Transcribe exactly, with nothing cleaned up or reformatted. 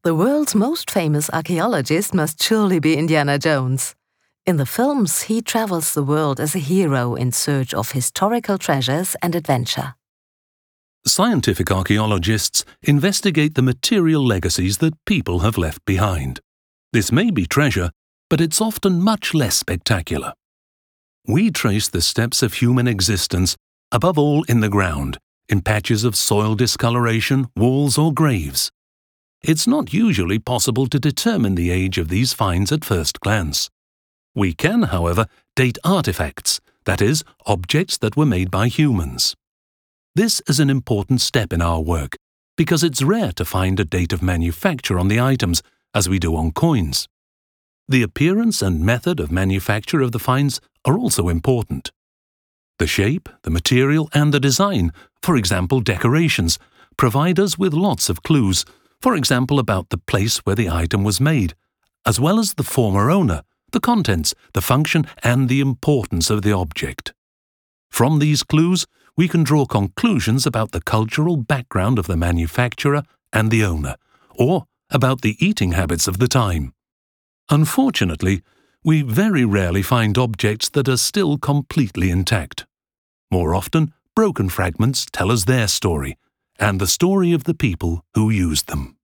The world's most famous archaeologist must surely be Indiana Jones. In the films, he travels the world as a hero in search of historical treasures and adventure. Scientific archaeologists investigate the material legacies that people have left behind. This may be treasure, but it's often much less spectacular. We trace the steps of human existence, above all in the ground, in patches of soil discoloration, walls or graves. It's not usually possible to determine the age of these finds at first glance. We can, however, date artifacts, that is, objects that were made by humans. This is an important step in our work, because it's rare to find a date of manufacture on the items, as we do on coins. The appearance and method of manufacture of the finds are also important. The shape, the material, and the design, for example decorations, provide us with lots of clues, for example about the place where the item was made, as well as the former owner, the contents, the function, and the importance of the object. From these clues, we can draw conclusions about the cultural background of the manufacturer and the owner, or about the eating habits of the time. Unfortunately, we very rarely find objects that are still completely intact. More often, broken fragments tell us their story, and the story of the people who used them.